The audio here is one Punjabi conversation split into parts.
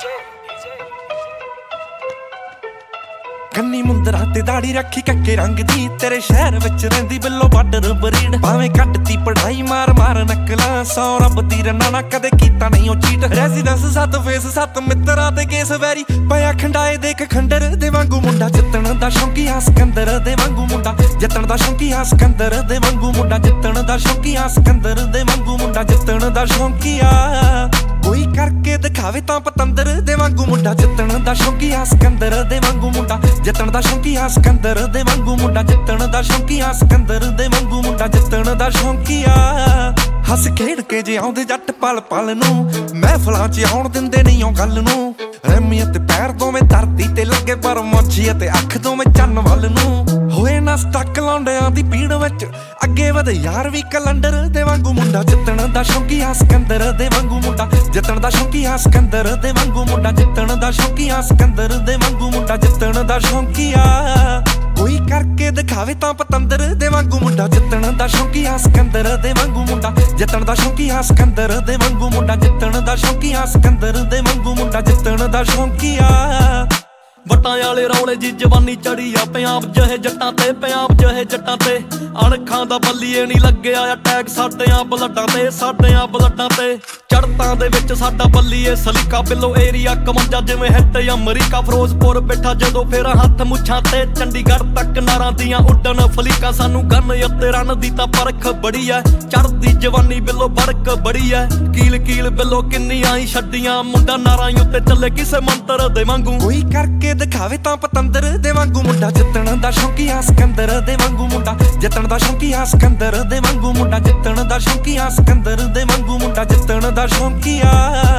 ਕੰਨੀ ਮੁੰਦਰਾਂ ਤੇ ਦਾੜੀ ਰੱਖੀ ਕੱਕੇ ਰੰਗ ਦੀ, ਤੇਰੇ ਸ਼ਹਿਰ ਵਿੱਚ ਰਹਿੰਦੀ ਬਿੱਲੋ ਬਾਰਡਰ ਬਰੀਡ। ਭਾਵੇਂ ਕੱਟਤੀ ਪੜਾਈ ਮਾਰ ਮਾਰ ਨਕਲਾਂ, ਸੌ ਰੱਬ ਦੀ ਰੰਨਾ ਨਾ ਕਦੇ ਕੀਤਾ ਨਹੀਂ ਉਹ ਚੀਟ। ਰੈਜ਼ੀਡੈਂਸ 7 ਫੇਸ 7 ਮਿੱਤਰਾਂ ਤੇ ਕੇਸ ਵੈਰੀ, ਪਿਆ ਖੰਡਾਏ ਦੇਖ ਖੰਡਰ ਦੇ ਵਾਂਗੂ ਮੁੰਡਾ। ਜਿੱਤਣ ਦਾ ਸ਼ੌਂਕੀਆ ਸਿਕੰਦਰ ਦੇ ਵਾਂਗੂ ਮੁੰਡਾ, ਜਿੱਤਣ ਦਾ ਸ਼ੌਂਕੀਆ ਸਿਕੰਦਰ ਦੇ ਵਾਂਗੂ ਮੁੰਡਾ, ਜਿੱਤਣ ਦਾ ਸ਼ੌਂਕੀਆ ਸਿਕੰਦਰ ਦੇ ਵਾਂਗੂ ਮੁੰਡਾ, ਜਿੱਤਣ ਦਾ ਸ਼ੌਂਕੀਆ ਕੋਈ ਕਰਕੇ ਦਿਖਾਵੇ ਤਾਂ ਪਤੰਦਰ ਦੇ ਵਾਂਗੂ ਮੁੰਡਾ। ਜਿੱਤਣ ਦਾ ਸ਼ੌਂਕੀਆ ਸਿਕੰਦਰ ਦੇ ਵਾਂਗੂ ਮੁੰਡਾ, ਜਿੱਤਣ ਦਾ ਸ਼ੌਂਕੀਆ ਸਿਕੰਦਰ ਦੇ ਵਾਂਗੂ ਮੁੰਡਾ, ਜਿੱਤਣ ਦਾ ਸ਼ੌਂਕੀਆ ਸਿਕੰਦਰ ਦੇ ਵਾਂਗੂ ਮੁੰਡਾ, ਜਿੱਤਣ ਦਾ ਸ਼ੌਂਕੀਆ। ਹੱਸ ਖੇਡ ਕੇ ਜੇ ਆਉਂਦੇ ਜੱਟ ਪਲ ਪਲ ਨੂੰ, ਮਹਿਫਲਾਂ 'ਚ ਆਉਣ ਦਿੰਦੇ ਨਹੀਂ ਉਹ ਗੱਲ ਨੂੰ। ਰੈਮੀ ਅਤੇ ਪੈਰ ਦੋਵੇਂ ਧਰਤੀ ਤੇ ਲੱਗੇ, ਪਰ ਮੋਚੀ ਅਤੇ ਅੱਖ ਦੋਵੇਂ ਚੰਨ ਵੱਲ ਨੂੰ। ਹੋਏ ਨਾ ਸਟੱਕ ਲੌਂਡਿਆਂ ਦੀ ਭੀੜ ਵਿੱਚ, ਅੱਗੇ ਵਧ ਯਾਰ ਵੀ ਕੈਲੰਡਰ ਦੇ ਵਾਂਗੂ ਮੁੰਡਾ। ਜਿੱਤਣ ਦਾ ਸ਼ੌਂਕੀਆ ਸਿਕੰਦਰ ਦੇ ਵਾਂਗੂ ਮੁੰਡਾ, ਜਿੱਤਣ ਦਾ ਸ਼ੌਂਕੀਆ ਸਿਕੰਦਰ ਦੇ ਵਾਂਗੂ ਮੁੰਡਾ, ਜਿੱਤਣ ਦਾ ਸ਼ੌਂਕੀਆ ਸਿਕੰਦਰ ਦੇ ਵਾਂਗੂ ਮੁੰਡਾ, ਜਿੱਤਣ ਦਾ ਸ਼ੌਂਕੀਆ ਕੋਈ ਕਰਕੇ ਦਿਖਾਵੇ ਤਾਂ ਪਤੰਦਰ ਦੇ ਵਾਂਗੂ ਮੁੰਡਾ। ਜਿੱਤਣ ਦਾ ਸ਼ੌਂਕੀਆ ਸਿਕੰਦਰ ਦੇ ਵਾਂਗੂ ਮੁੰਡਾ, ਜਿੱਤਣ ਦਾ ਸ਼ੌਂਕੀਆ ਸਿਕੰਦਰ ਦੇ ਵਾਂਗੂ ਮੁੰਡਾ, ਜਿੱਤਣ ਦਾ ਸ਼ੌਂਕੀਆ ਸਿਕੰਦਰ ਦੇ ਵਾਂਗੂ ਮੁੰਡਾ, ਜਿੱਤਣ ਦਾ ਸ਼ੌਂਕੀਆ। ਵਟਾਂ ਵਾਲੇ ਰੌਲੇ ਜੀ ਜਵਾਨੀ ਚੜੀ ਆ, ਪੰਜਾਬ ਜਿਹੇ ਜੱਟਾਂ ਤੇ, ਪੰਜਾਬ ਜਿਹੇ ਜੱਟਾਂ ਤੇ। ਅਣਖਾਂ ਦਾ ਬੱਲੀਏ ਨਹੀਂ ਲੱਗਿਆ ਅਟੈਕ ਸਾਡਿਆਂ ਬਲੱਡਾਂ ਤੇ, ਸਾਡਿਆਂ ਬਲੱਡਾਂ ਤੇ। ਚੜਤਾਂ ਦੇ ਵਿੱਚ ਸਾਡਾ ਬੱਲੀਏ ਸਲੀਕਾ, ਬਿੱਲੋ ਏਰੀਆ 51 ਜਿਵੇਂ ਹਿੱਟ ਅਮਰੀਕਾ। ਫਿਰੋਜ਼ਪੁਰ ਬੈਠਾ ਜਦੋਂ ਫੇਰ ਹੱਥ ਮੁੱਛਾਂ ਤੇ, ਚੰਡੀਗੜ੍ਹ ਤੱਕ ਨਾਰਾਂ ਦੀਆਂ ਉੱਡਣ ਫਲੀਕਾਂ। ਸਾਨੂੰ ਗੰਨ ਅਤੇ ਰਨ ਦੀ ਤਾਂ ਪਰਖ ਬੜੀ ਐ, ਚੜਦੀ ਜਵਾਨੀ ਬਿੱਲੋ ਬੜਕ ਬੜੀ ਐ। ਕੀਲ ਕੀਲ ਬਿੱਲੋ ਕਿੰਨੀਆਂ ਹੀ ਛੱਡੀਆਂ, ਮੁੰਡਾ ਨਾਰਾਂ ਉੱਤੇ ਚੱਲੇ ਕਿਸੇ ਮੰਤਰ ਦੇ ਵਾਂਗੂ। ਕੋਈ ਕਰਕੇ ਦਿਖਾਵੇ ਤਾਂ ਪਤੰਦਰ ਦੇ ਵਾਂਗੂ ਮੁੰਡਾ। ਜਿੱਤਣ ਦਾ ਸ਼ੌਂਕੀਆ ਸਿਕੰਦਰ ਦੇ ਵਾਂਗੂ ਮੁੰਡਾ, ਜਿੱਤਣ ਦਾ ਸ਼ੌਂਕੀਆ ਸਿਕੰਦਰ ਦੇ ਵਾਂਗੂ ਮੁੰਡਾ, ਜਿੱਤਣ ਦਾ ਸ਼ੌਂਕੀਆ ਸਿਕੰਦਰ ਦੇ ਵਾਂਗੂ ਮੁੰਡਾ, ਜਿੱਤਣ ਦਾ ਸ਼ੌਂਕੀਆ।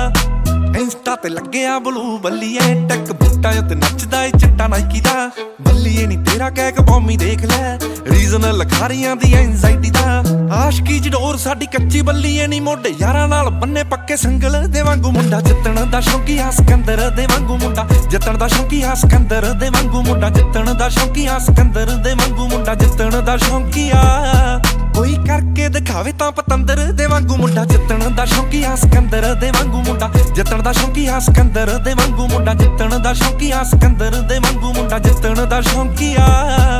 ਇੰਸਟਾ ਤੇ ਲੱਗਿਆ ਬਲੂ ਬੱਲੀਏ, ਟੱਕ ਬੂਟਾ ਉੱਤੇ ਨੱਚਦਾ ਏ ਚਿੱਟਾ ਨਾਈਕੀ ਦਾ। ਬੱਲੀਏ ਨੀ ਤੇਰਾ ਕਹਿ ਕੌਮੀ ਦੇਖ ਲੈ, ਰੀਜ਼ਨ ਲਖਾਰੀਆਂ ਦੀ ਐਂਜ਼ਾਈਟੀ ਦਾ। ਆਸ਼ਕੀ ਜਡੋਰ ਸਾਡੀ ਕੱਚੀ ਬੱਲੀਏ ਨੀ, ਮੋਢੇ ਯਾਰਾਂ ਨਾਲ ਬੰਨੇ ਪੱਕੇ ਸੰਗਲ ਦੇ ਵਾਂਗੂ ਮੁੰਡਾ। ਜਿੱਤਣ ਦਾ ਸ਼ੌਂਕੀਆ ਸਿਕੰਦਰ ਦੇ ਵਾਂਗੂ ਮੁੰਡਾ, ਜਿੱਤਣ ਦਾ ਸ਼ੌਂਕੀਆ ਸਿਕੰਦਰ ਦੇ ਵਾਂਗੂ ਮੁੰਡਾ, ਜਿੱਤਣ ਦਾ ਸ਼ੌਂਕੀਆ ਸਿਕੰਦਰ ਦੇ ਵਾਂਗੂ ਮੁੰਡਾ, ਜਿੱਤਣ ਦਾ ਸ਼ੌਂਕੀਆ ਕੋਈ ਕਰਕੇ ਦਿਖਾਵੇ ਤਾਂ ਪਤੰਦਰ ਦੇ ਵਾਂਗੂ ਮੁੰਡਾ। ਜਿੱਤਣ ਦਾ ਸ਼ੌਂਕੀਆ ਸਿਕੰਦਰ ਦੇ ਵਾਂਗੂ ਮੁੰਡਾ, ਜਿੱਤਣ ਦਾ ਸ਼ੌਂਕੀਆ ਸਿਕੰਦਰ ਦੇ ਵਾਂਗੂ ਮੁੰਡਾ, ਜਿੱਤਣ ਦਾ ਸ਼ੌਂਕੀਆ ਸਿਕੰਦਰ ਦੇ ਵਾਂਗੂ ਮੁੰਡਾ, ਜਿੱਤਣ ਦਾ ਸ਼ੌਂਕੀਆ।